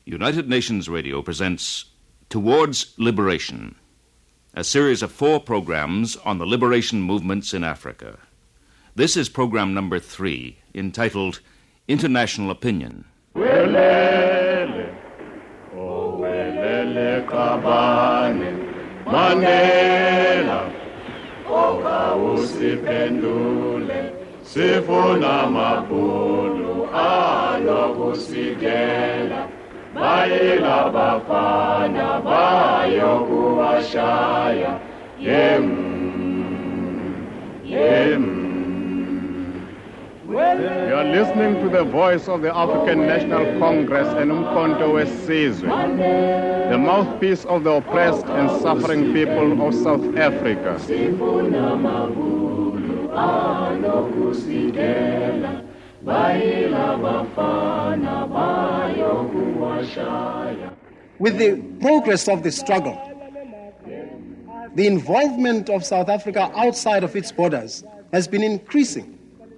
United Nations Radio presents Towards Liberation, a series of 4 programs on the liberation movements in Africa. This is program number 3, entitled International Opinion. Welele, oh welele kabane, Mandela, oka usipendule, sifuna mabulu anokusigela, bayila bafana bayokuwashaya, You are listening to the voice of the African National Congress and Umkhonto weSizwe, the mouthpiece of the oppressed and suffering people of South Africa. With the progress of the struggle, the involvement of South Africa outside of its borders has been increasing.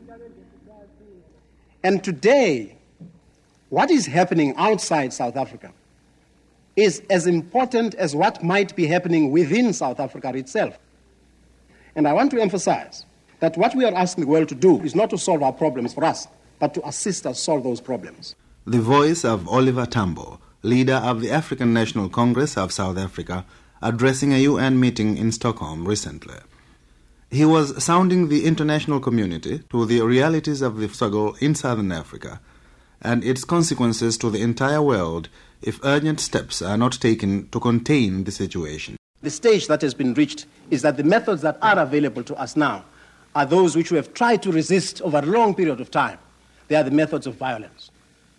And today, what is happening outside South Africa is as important as what might be happening within South Africa itself. And I want to emphasize that what we are asking the world to do is not to solve our problems for us, but to assist us solve those problems. The voice of Oliver Tambo, leader of the African National Congress of South Africa, addressing a UN meeting in Stockholm recently. He was sounding the international community to the realities of the struggle in Southern Africa and its consequences to the entire world if urgent steps are not taken to contain the situation. The stage that has been reached is that the methods that are available to us now are those which we have tried to resist over a long period of time. They are the methods of violence.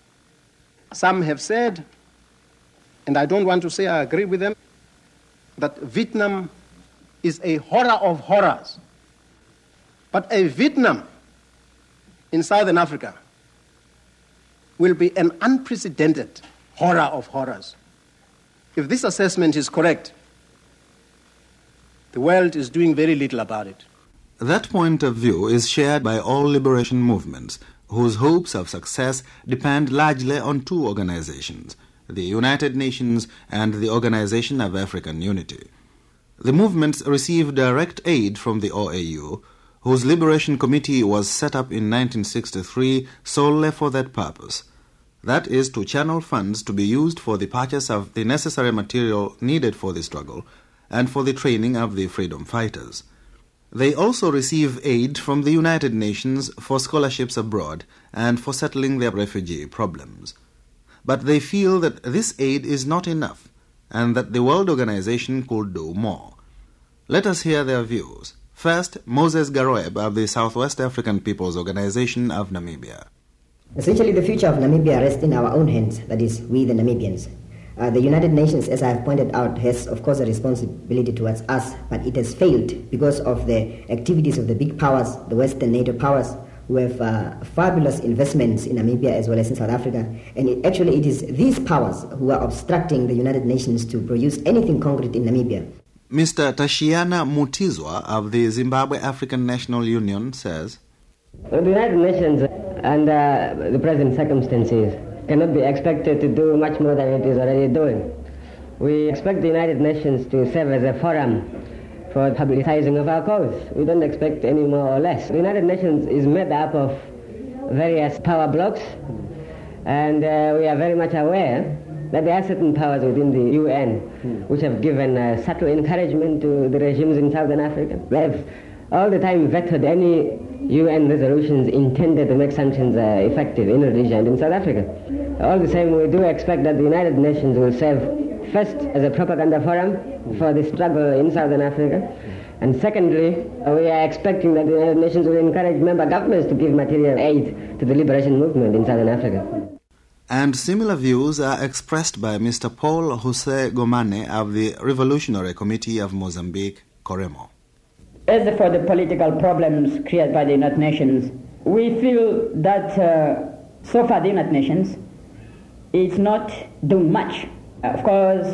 Some have said, and I don't want to say I agree with them, that Vietnam is a horror of horrors. But a Vietnam in Southern Africa will be an unprecedented horror of horrors. If this assessment is correct, the world is doing very little about it. That point of view is shared by all liberation movements, whose hopes of success depend largely on 2 organizations, the United Nations and the Organization of African Unity. The movements receive direct aid from the OAU, whose Liberation Committee was set up in 1963 solely for that purpose. That is, to channel funds to be used for the purchase of the necessary material needed for the struggle and for the training of the freedom fighters. They also receive aid from the United Nations for scholarships abroad and for settling their refugee problems. But they feel that this aid is not enough and that the World Organization could do more. Let us hear their views. First, Moses Garoeb of the Southwest African People's Organization of Namibia. Essentially, the future of Namibia rests in our own hands, that is, we the Namibians. The United Nations, as I have pointed out, has, of course, a responsibility towards us, but it has failed because of the activities of the big powers, the Western NATO powers, who have fabulous investments in Namibia as well as in South Africa. And it is these powers who are obstructing the United Nations to produce anything concrete in Namibia. Mr. Tashiana Mutizwa of the Zimbabwe African National Union says, The United Nations, under the present circumstances, cannot be expected to do much more than it is already doing. We expect the United Nations to serve as a forum for publicizing of our cause. We don't expect any more or less. The United Nations is made up of various power blocks, and we are very much aware that there are certain powers within the UN which have given subtle encouragement to the regimes in Southern Africa. They have all the time vetoed any UN resolutions intended to make sanctions effective in Rhodesia and in South Africa. All the same, we do expect that the United Nations will serve first as a propaganda forum for the struggle in Southern Africa, and secondly, we are expecting that the United Nations will encourage member governments to give material aid to the liberation movement in Southern Africa. And similar views are expressed by Mr. Paul Jose Gomane of the Revolutionary Committee of Mozambique, Coremo. As for the political problems created by the United Nations, we feel that so far the United Nations is not doing much. Of course,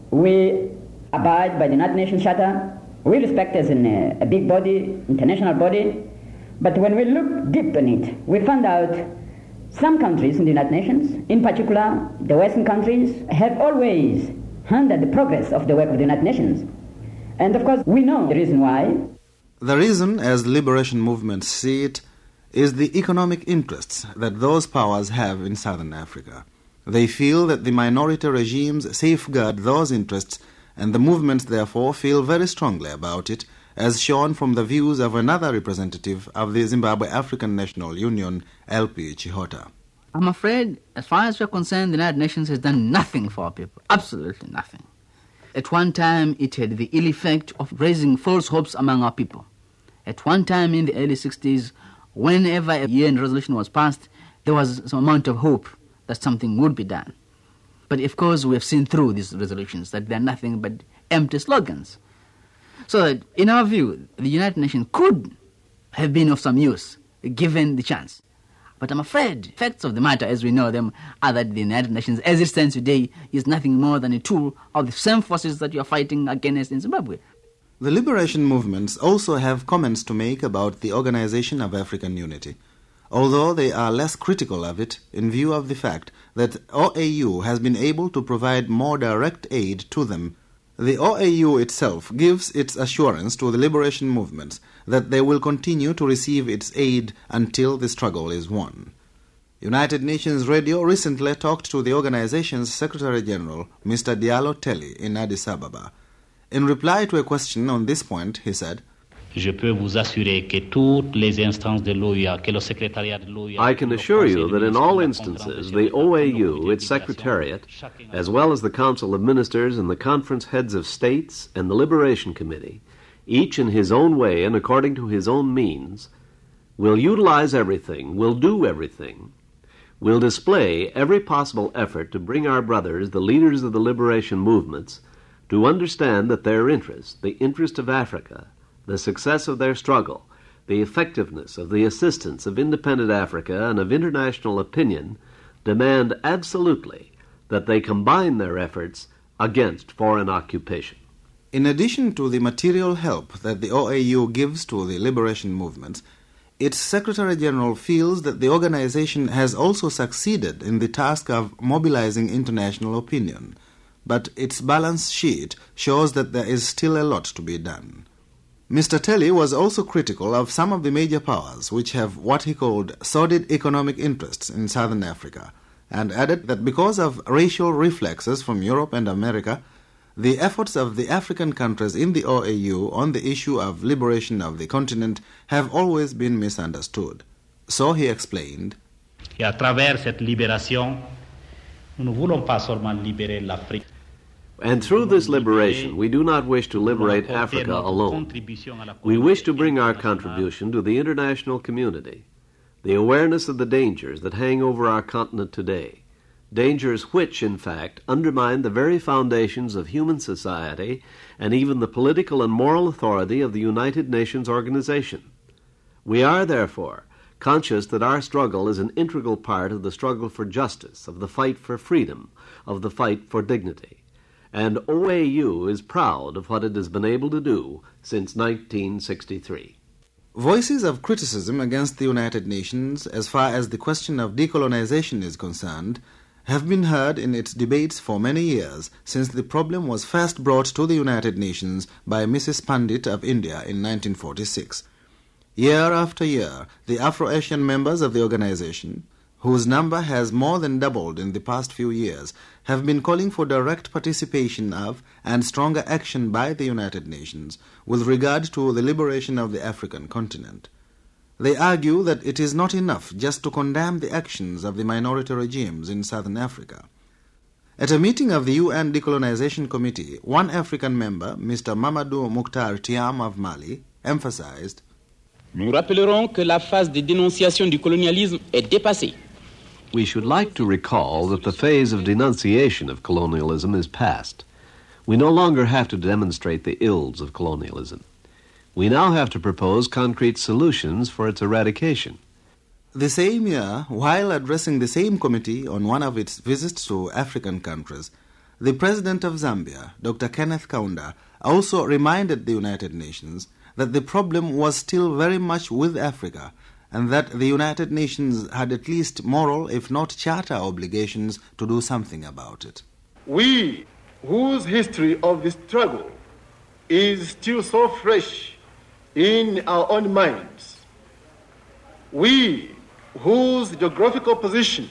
we abide by the United Nations Charter. We respect as a big body, international body. But when we look deep in it, we find out Some countries in the United Nations, in particular the Western countries, have always hindered the progress of the work of the United Nations. And of course, we know the reason why. The reason, as liberation movements see it, is the economic interests that those powers have in Southern Africa. They feel that the minority regimes safeguard those interests, and the movements therefore feel very strongly about it, as shown from the views of another representative of the Zimbabwe African National Union, LP Chihota. I'm afraid, as far as we're concerned, the United Nations has done nothing for our people, absolutely nothing. At one time, it had the ill effect of raising false hopes among our people. At one time in the early 60s, whenever a UN resolution was passed, there was some amount of hope that something would be done. But of course, we have seen through these resolutions that they're nothing but empty slogans. So that, in our view, the United Nations could have been of some use, given the chance. But I'm afraid facts of the matter, as we know them, are that the United Nations, as it stands today, is nothing more than a tool of the same forces that you are fighting against in Zimbabwe. The liberation movements also have comments to make about the Organization of African Unity, although they are less critical of it in view of the fact that OAU has been able to provide more direct aid to them. The OAU itself gives its assurance to the liberation movements that they will continue to receive its aid until the struggle is won. United Nations Radio recently talked to the organization's Secretary General, Mr. Diallo Telly, in Addis Ababa. In reply to a question on this point, he said, Je peux vous assurer que toutes les instances de l'OUA, que le secrétariat de l'OUA... I can assure you that in all instances, the OAU, its secretariat, as well as the Council of Ministers and the Conference Heads of States and the Liberation Committee, each in his own way and according to his own means, will utilize everything, will do everything, will display every possible effort to bring our brothers, the leaders of the liberation movements, to understand that their interest, the interest of Africa, the success of their struggle, the effectiveness of the assistance of independent Africa and of international opinion demand absolutely that they combine their efforts against foreign occupation. In addition to the material help that the OAU gives to the liberation movements, its Secretary General feels that the organization has also succeeded in the task of mobilizing international opinion, but its balance sheet shows that there is still a lot to be done. Mr. Telly was also critical of some of the major powers which have what he called sordid economic interests in Southern Africa, and added that because of racial reflexes from Europe and America, the efforts of the African countries in the OAU on the issue of liberation of the continent have always been misunderstood. So he explained, Et à travers cette libération, nous ne voulons pas seulement libérer l'Afrique. And through this liberation, we do not wish to liberate Africa alone. We wish to bring our contribution to the international community, the awareness of the dangers that hang over our continent today, dangers which, in fact, undermine the very foundations of human society and even the political and moral authority of the United Nations organization. We are, therefore, conscious that our struggle is an integral part of the struggle for justice, of the fight for freedom, of the fight for dignity. And OAU is proud of what it has been able to do since 1963. Voices of criticism against the United Nations as far as the question of decolonization is concerned have been heard in its debates for many years since the problem was first brought to the United Nations by Mrs. Pandit of India in 1946. Year after year, the Afro-Asian members of the organization, whose number has more than doubled in the past few years, have been calling for direct participation of and stronger action by the United Nations with regard to the liberation of the African continent. They argue that it is not enough just to condemn the actions of the minority regimes in Southern Africa. At a meeting of the UN Decolonization Committee, one African member, Mr. Mamadou Mokhtar Thiam of Mali, emphasized, Nous rappellerons que la phase de dénonciation du colonialisme est dépassée. We should like to recall that the phase of denunciation of colonialism is past. We no longer have to demonstrate the ills of colonialism. We now have to propose concrete solutions for its eradication. The same year, while addressing the same committee on one of its visits to African countries, the President of Zambia, Dr. Kenneth Kaunda, also reminded the United Nations that the problem was still very much with Africa and that the United Nations had at least moral, if not charter obligations to do something about it. We, whose history of the struggle is still so fresh in our own minds, we, whose geographical position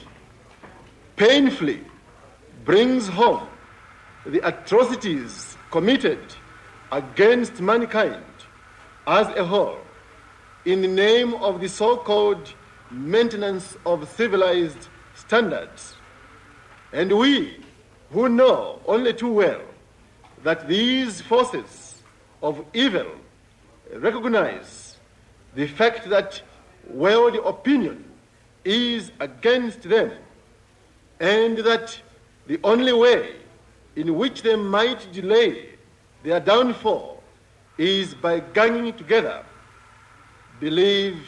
painfully brings home the atrocities committed against mankind as a whole in the name of the so-called maintenance of civilized standards, and we who know only too well that these forces of evil recognize the fact that world opinion is against them, and that the only way in which they might delay their downfall is by ganging together, believe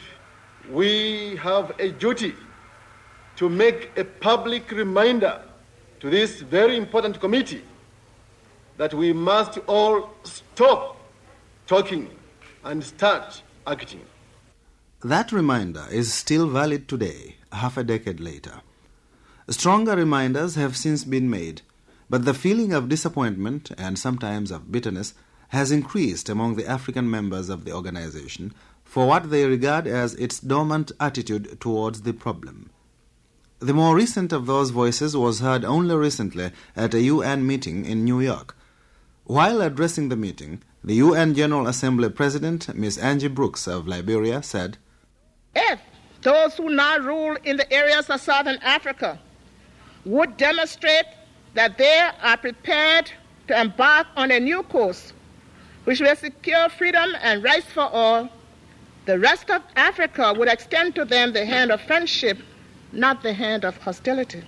we have a duty to make a public reminder to this very important committee that we must all stop talking and start acting. That reminder is still valid today, half a decade later. Stronger reminders have since been made, but the feeling of disappointment and sometimes of bitterness has increased among the African members of the organization for what they regard as its dormant attitude towards the problem. The more recent of those voices was heard only recently at a UN meeting in New York. While addressing the meeting, the UN General Assembly President, Ms. Angie Brooks of Liberia, said, "If those who now rule in the areas of Southern Africa would demonstrate that they are prepared to embark on a new course which will secure freedom and rights for all, the rest of Africa would extend to them the hand of friendship, not the hand of hostility.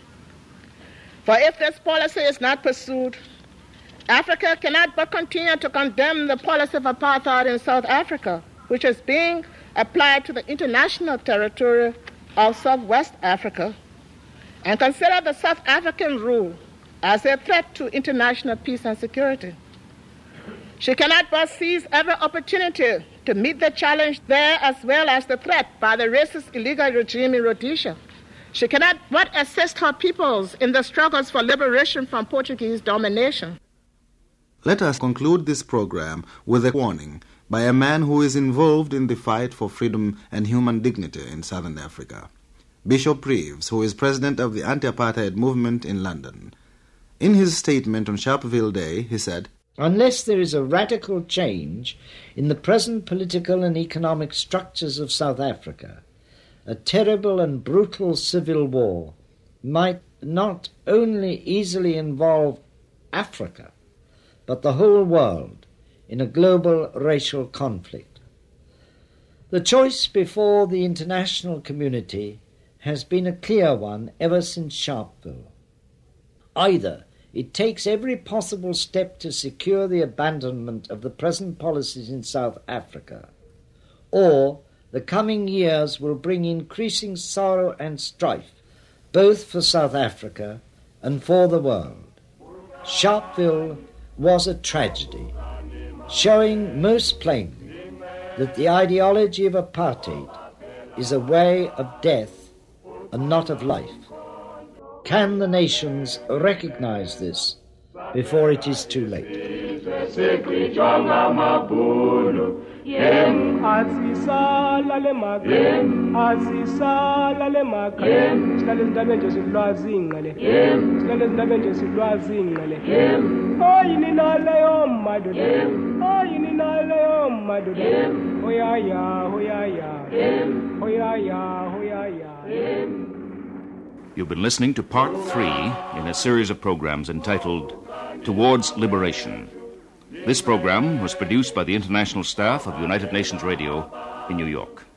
For if this policy is not pursued, Africa cannot but continue to condemn the policy of apartheid in South Africa, which is being applied to the international territory of Southwest Africa, and consider the South African rule as a threat to international peace and security. She cannot but seize every opportunity to meet the challenge there as well as the threat by the racist illegal regime in Rhodesia. She cannot but assist her peoples in the struggles for liberation from Portuguese domination." Let us conclude this program with a warning by a man who is involved in the fight for freedom and human dignity in Southern Africa, Bishop Reeves, who is president of the anti-apartheid movement in London. In his statement on Sharpeville Day, he said, "Unless there is a radical change in the present political and economic structures of South Africa, a terrible and brutal civil war might not only easily involve Africa, but the whole world in a global racial conflict. The choice before the international community has been a clear one ever since Sharpeville. Either it takes every possible step to secure the abandonment of the present policies in South Africa, or the coming years will bring increasing sorrow and strife, both for South Africa and for the world. Sharpeville was a tragedy, showing most plainly that the ideology of apartheid is a way of death and not of life. Can the nations recognize this before it is too late?" You've been listening to Part 3 in a series of programs entitled Towards Liberation. This program was produced by the international staff of United Nations Radio in New York.